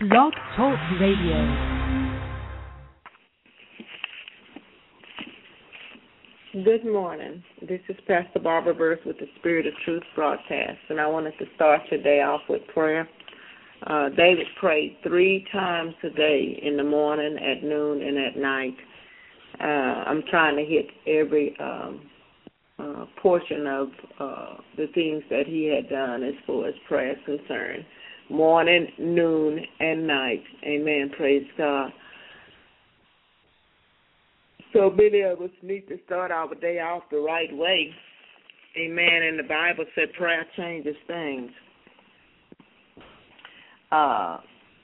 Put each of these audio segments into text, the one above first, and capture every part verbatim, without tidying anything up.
Blog Talk Radio. Good morning. This is Pastor Barbara Burris with the Spirit of Truth broadcast, and I wanted to start your day off with prayer. Uh, David prayed three times a day, in the morning, at noon, and at night. Uh, I'm trying to hit every um, uh, portion of uh, the things that he had done as far as prayer is concerned. Morning, noon, and night. Amen. Praise God. So many of us need to start our day off the right way. Amen. And the Bible said prayer changes things. Uh,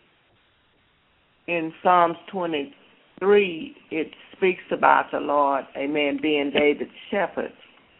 in Psalms twenty-three, it speaks about the Lord, amen, being David's shepherd.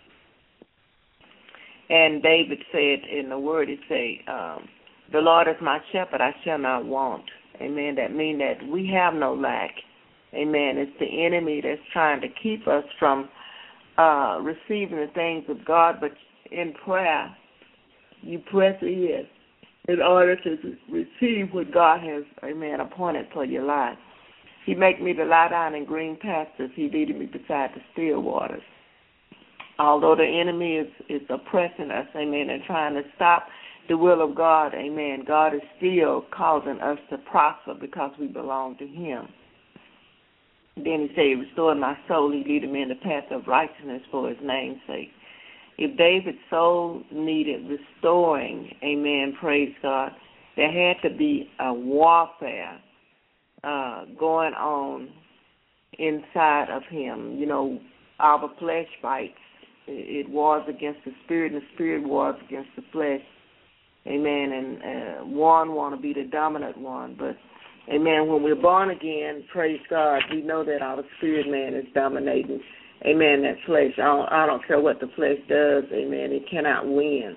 And David said in the word, he said, um, the Lord is my shepherd, I shall not want. Amen. That means that we have no lack. Amen. It's the enemy that's trying to keep us from uh, receiving the things of God. But in prayer, you press in in order to receive what God has, amen, appointed for your life. He make me to lie down in green pastures. He leaded me beside the still waters. Although the enemy is, is oppressing us, amen, and trying to stop the will of God, amen, God is still causing us to prosper because we belong to him. Then he said, restore my soul. He leaded me in the path of righteousness for his name's sake. If David's soul needed restoring, amen, praise God, there had to be a warfare uh, going on inside of him. You know, our flesh fights. It wars against the spirit, and the spirit wars against the flesh. Amen. And uh, one want to be the dominant one, but amen, when we're born again, praise God, we know that our spirit man is dominating, amen, that flesh. I don't, I don't care what the flesh does, amen, it cannot win.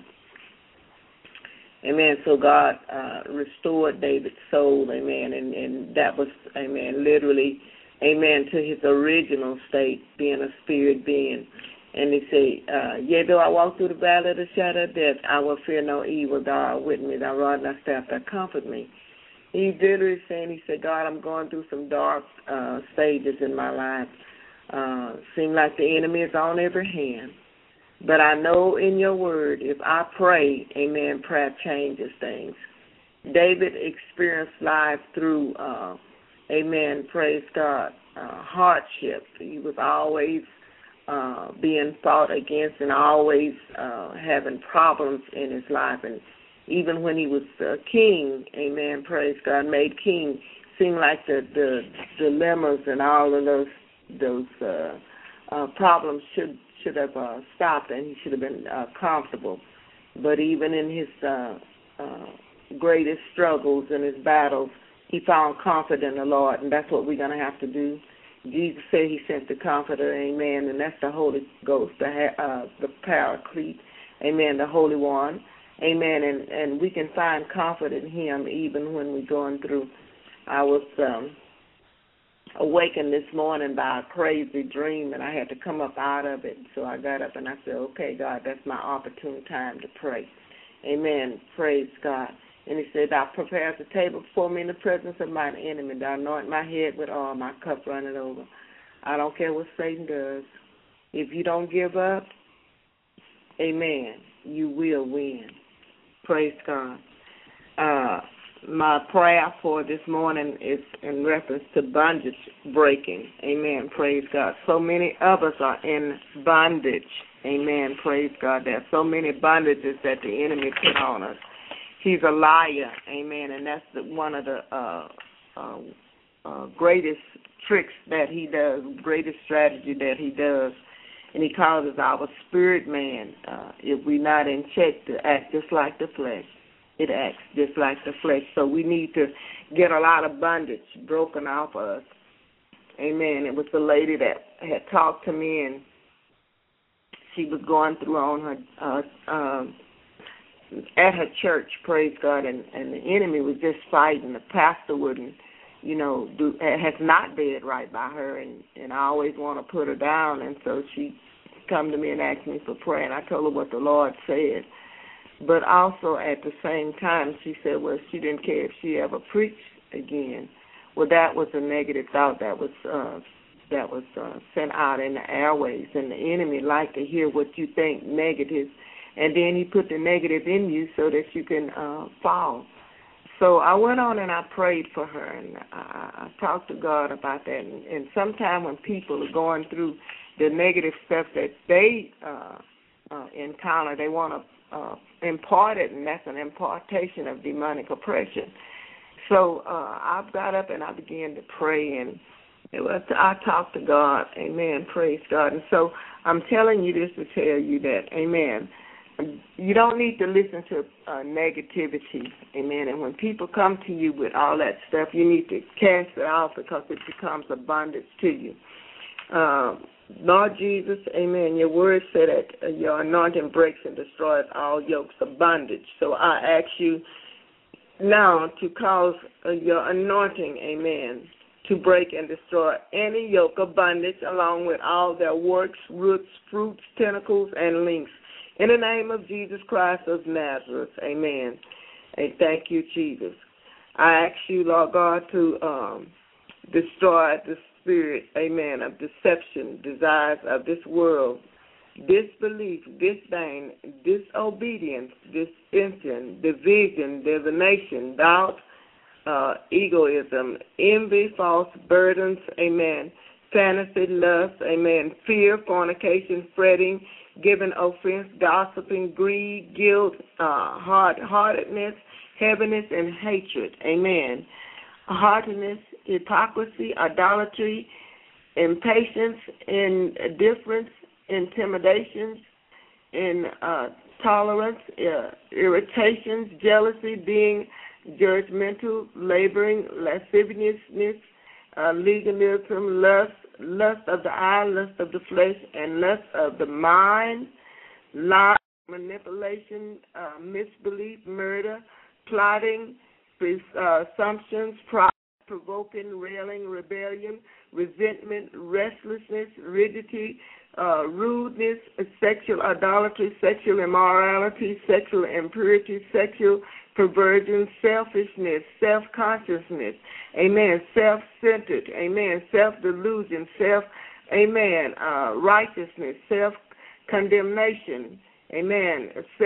Amen, so God uh, restored David's soul, amen, and, and that was, amen, literally, amen, to his original state, being a spirit being. And he said, uh, yea, though I walk through the valley of the shadow of death, I will fear no evil. Thou art with me, thy rod and thy staff, that comfort me. He literally saying, he said, God, I'm going through some dark uh, stages in my life. Uh, seem like the enemy is on every hand. But I know in your word, if I pray, amen, prayer changes things. David experienced life through, uh, amen, praise God, uh, hardship. He was always uh, being fought against and always uh, having problems in his life. And even when he was uh, king, amen, praise God, made king, seemed like the, the dilemmas and all of those those uh, uh, problems should should have uh, stopped, and he should have been uh, comfortable. But even in his uh, uh, greatest struggles and his battles, he found comfort in the Lord, and that's what we're going to have to do. Jesus said he sent the Comforter, amen, and that's the Holy Ghost, the, uh, the Paraclete, amen, the Holy One. Amen, and, and we can find comfort in him even when we're going through. I was um, awakened this morning by a crazy dream, and I had to come up out of it. So I got up and I said, okay, God, that's my opportune time to pray. Amen, praise God. And he said, thou preparest a table before me in the presence of mine enemy. Thou anoint my head with oil, my cup runneth over. I don't care what Satan does. If you don't give up, amen, you will win. Praise God. Uh, my prayer for this morning is in reference to bondage breaking. Amen. Praise God. So many of us are in bondage. Amen. Praise God. There are so many bondages that the enemy put on us. He's a liar. Amen. And that's the, one of the uh, uh, uh, greatest tricks that he does, greatest strategy that he does. And he causes our spirit man, uh, if we're not in check, to act just like the flesh. It acts just like the flesh. So we need to get a lot of bondage broken off of us. Amen. It was the lady that had talked to me, and she was going through on her, uh, um, at her church, praise God, and, and the enemy was just fighting. The pastor wouldn't, you know, do, has not did right by her, and, and I always want to put her down, and so she come to me and asked me for prayer, and I told her what the Lord said. but also at the same time she said, well, she didn't care if she ever preached again. Well, that was a negative thought that was uh, that was uh, sent out in the airways, and the enemy liked to hear what you think negative, and then he put the negative in you so that you can uh, fall. So I went on and I prayed for her, and I, I talked to God about that. And, and sometimes when people are going through the negative stuff that they uh, uh, encounter, they want to uh, impart it, and that's an impartation of demonic oppression. So uh, I got up and I began to pray, and it was, I talked to God. Amen. Praise God. And so I'm telling you this to tell you that, amen, you don't need to listen to uh, negativity, amen. And when people come to you with all that stuff, you need to cast it off because it becomes a bondage to you. Uh, Lord Jesus, amen, your word said that uh, your anointing breaks and destroys all yokes of bondage. So I ask you now to cause uh, your anointing, amen, to break and destroy any yoke of bondage along with all their works, roots, fruits, tentacles, and links. In the name of Jesus Christ of Nazareth, amen. And thank you, Jesus. I ask you, Lord God, to um, destroy the spirit, amen, of deception, desires of this world, disbelief, disdain, disobedience, dissension, division, divination, doubt, uh, egoism, envy, false burdens, amen, fantasy, lust, amen, fear, fornication, fretting, giving offense, gossiping, greed, guilt, uh, hard-heartedness, heaviness, and hatred. Amen. Hardness, hypocrisy, idolatry, impatience, indifference, intimidations, intolerance, uh, irritations, jealousy, being judgmental, laboring, lasciviousness, uh, legalism, lust, lust of the eye, lust of the flesh, and lust of the mind, lie, manipulation, uh, misbelief, murder, plotting, uh, assumptions, pride, provoking, railing, rebellion, resentment, restlessness, rigidity, uh, rudeness, sexual idolatry, sexual immorality, sexual impurity, sexual perversion, selfishness, self-consciousness, amen, self-centered, amen, self-delusion, self, amen, uh, righteousness, self-condemnation, amen,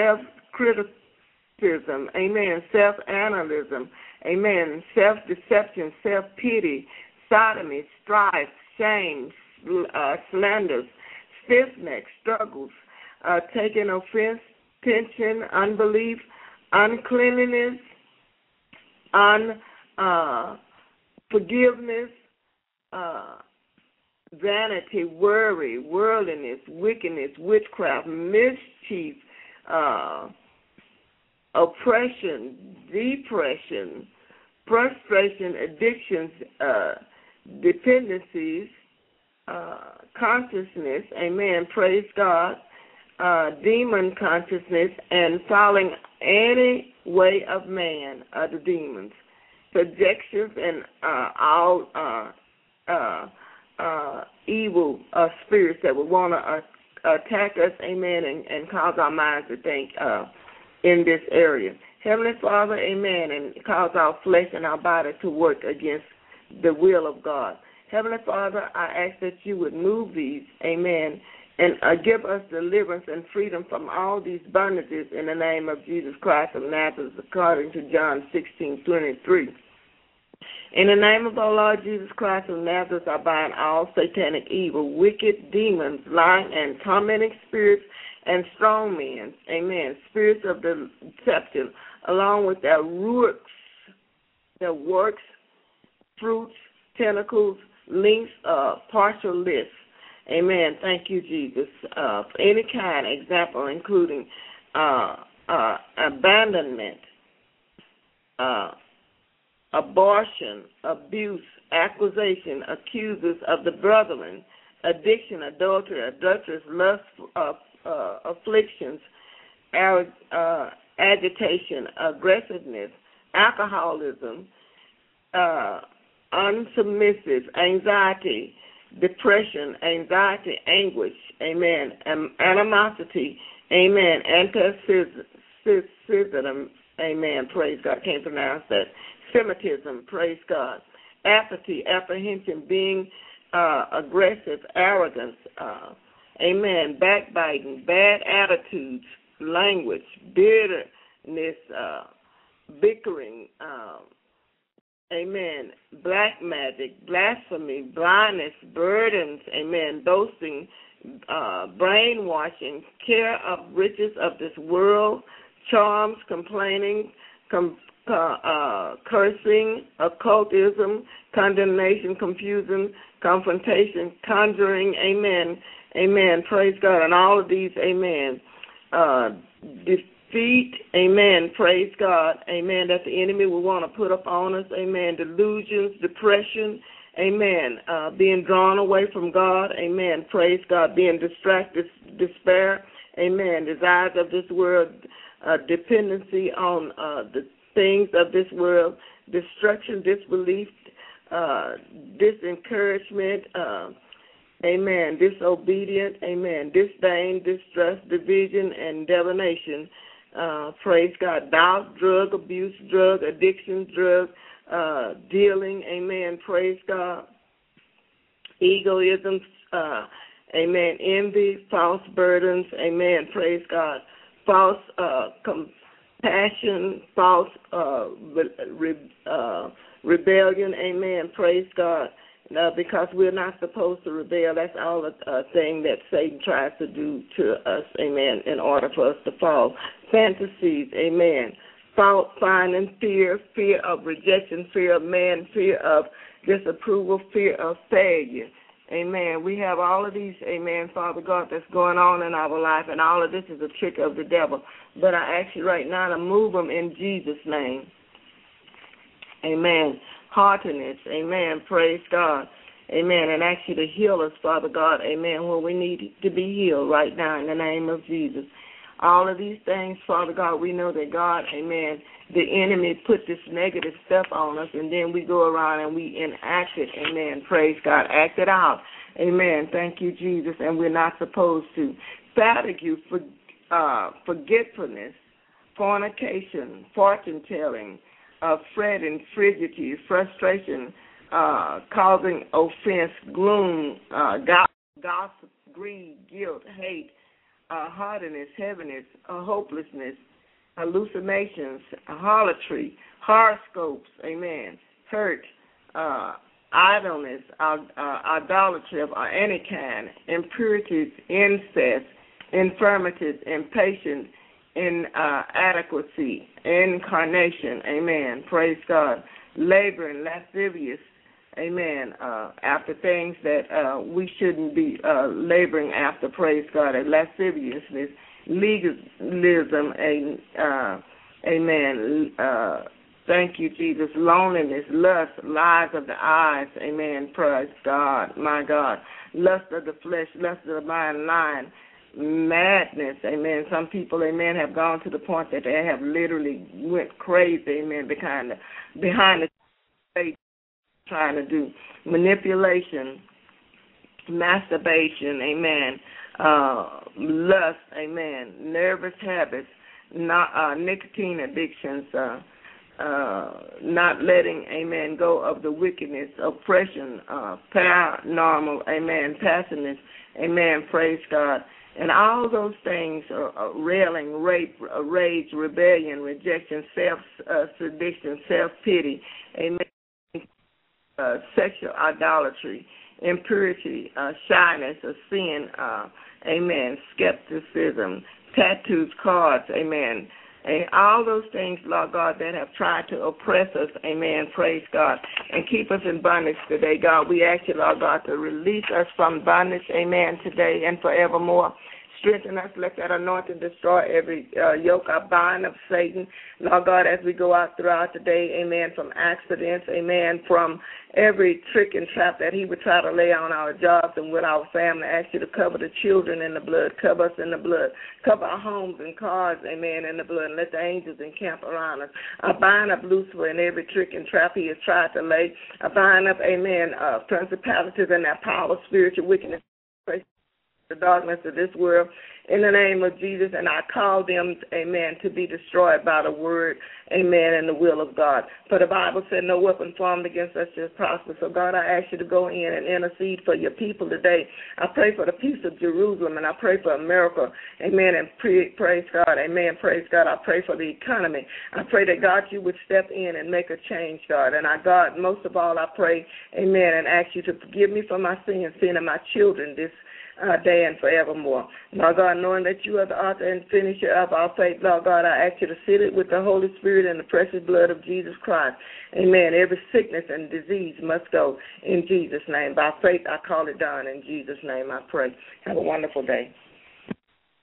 self-criticism, amen, self-analysis, amen, self-deception, self-pity, sodomy, strife, shame, uh, slanders, stiff-neck, struggles, uh, taking offense, tension, unbelief, uncleanliness, unforgiveness, uh, uh, vanity, worry, worldliness, wickedness, witchcraft, mischief, uh, oppression, depression, frustration, addictions, uh, dependencies, uh, consciousness, amen, praise God, uh, demon consciousness, and following any way of man, of the demons, projections, and uh, all uh, uh, uh, evil uh, spirits that would want to uh, attack us, amen, and, and cause our minds to think uh, in this area. Heavenly Father, amen, and cause our flesh and our body to work against the will of God. Heavenly Father, I ask that you would move these, amen, and uh, give us deliverance and freedom from all these bondages in the name of Jesus Christ of Nazareth, according to John sixteen twenty-three. In the name of our Lord Jesus Christ of Nazareth, I bind all satanic evil, wicked demons, lying and tormenting spirits, and strong men, amen, spirits of deception, along with their works, their works, fruits, tentacles, links, uh, partial lists. Amen. Thank you, Jesus. Uh, for any kind, example, including uh, uh, abandonment, uh, abortion, abuse, accusation, accusers of the brethren, addiction, adultery, adulterous, lust, uh, uh, afflictions, uh, agitation, aggressiveness, alcoholism, uh, unsubmissive, anxiety, depression, anxiety, anguish, amen, animosity, amen, narcissism, amen, praise God, can't pronounce that, Semitism, praise God, apathy, apprehension, being uh, aggressive, arrogance, uh, amen, backbiting, bad attitudes, language, bitterness, uh, bickering, um, amen, black magic, blasphemy, blindness, burdens, amen, boasting, uh, brainwashing, care of riches of this world, charms, complaining, com- uh, uh, cursing, occultism, condemnation, confusion, confrontation, conjuring, amen, amen, praise God, and all of these, amen, uh, defeat, amen, praise God, amen, that the enemy will want to put up on us, amen, delusions, depression, amen, uh, being drawn away from God, amen, praise God, being distracted, despair, amen, desires of this world, uh, dependency on uh, the things of this world, destruction, disbelief, uh, disencouragement, uh, amen, disobedient, amen, disdain, distrust, division, and divination, uh, praise God, doubt, drug abuse, drug addiction, drug uh, dealing, amen, praise God, egoism, uh, amen, envy, false burdens, amen, praise God, false uh, compassion, false uh, re- uh, rebellion, amen, praise God, uh, because we're not supposed to rebel. That's all a uh, thing that Satan tries to do to us, amen, in order for us to fall. Fantasies, amen, fault finding, fear, fear of rejection, fear of man, fear of disapproval, fear of failure. Amen. We have all of these, amen, Father God, that's going on in our life, and all of this is a trick of the devil. But I ask you right now to move them in Jesus' name. Amen. Heartiness, amen, praise God. Amen. And ask you to heal us, Father God, amen, when we need to be healed right now in the name of Jesus. All of these things, Father God, we know that God, amen, the enemy put this negative stuff on us, and then we go around and we enact it, amen, praise God, act it out, amen, thank you, Jesus, and we're not supposed to. Fatigue, for, uh, forgetfulness, fornication, fortune-telling, uh, fretting, frigidity, frustration, uh, causing offense, gloom, uh, gossip, greed, guilt, hate, uh, hardness, heaviness, uh, hopelessness, hallucinations, harlotry, horoscopes, amen, hurt, uh, idleness, uh, uh, idolatry of any kind, impurities, incest, infirmities, impatience, inadequacy, incarnation, amen, praise God, laboring, lascivious, amen, uh, after things that uh, we shouldn't be uh, laboring after, praise God, and lasciviousness, legalism, and, uh, amen, uh, thank you, Jesus, loneliness, lust, lies of the eyes, amen, praise God, my God, lust of the flesh, lust of the mind, lying, madness, amen, some people, amen, have gone to the point that they have literally went crazy, amen, behind the, behind the faith, trying to do manipulation, masturbation, amen, uh, lust, amen, nervous habits, not, uh, nicotine addictions, uh, uh, not letting, amen, go of the wickedness, oppression, uh, paranormal, amen, passiveness, amen, praise God, and all those things are, are railing, rape, rage, rebellion, rejection, self-sedition, uh, self-pity, amen, Uh, sexual idolatry, impurity, uh, shyness, a sin, uh, amen, skepticism, tattoos, cards, amen, and all those things, Lord God, that have tried to oppress us, amen, praise God, and keep us in bondage today, God. We ask you, Lord God, to release us from bondage, amen, today and forevermore. Strengthen us, let that anointing destroy every uh, yoke. I bind up Satan, Lord God, as we go out throughout the day, amen, from accidents, amen, from every trick and trap that he would try to lay on our jobs and with our family. I ask you to cover the children in the blood, cover us in the blood, cover our homes and cars, amen, in the blood, and let the angels encamp around us. I bind up Lucifer and every trick and trap he has tried to lay. I bind up, amen, uh, principalities and that power, spiritual wickedness. the darkness of this world in the name of Jesus, and I call them, amen, to be destroyed by the word, amen, and the will of God. For the Bible said no weapon formed against us shall prosper. So, God, I ask you to go in and intercede for your people today. I pray for the peace of Jerusalem, and I pray for America, amen, and pray, praise God, amen, praise God. I pray for the economy. I pray that, God, you would step in and make a change, God. And I, God, most of all, I pray, amen, and ask you to forgive me for my sins, sin of my children this Uh, day and forevermore. Lord God, knowing that you are the author and finisher of our faith, Lord God, I ask you to seal it with the Holy Spirit and the precious blood of Jesus Christ. Amen. Every sickness and disease must go in Jesus' name. By faith, I call it done. In Jesus' name, I pray. Have a wonderful day.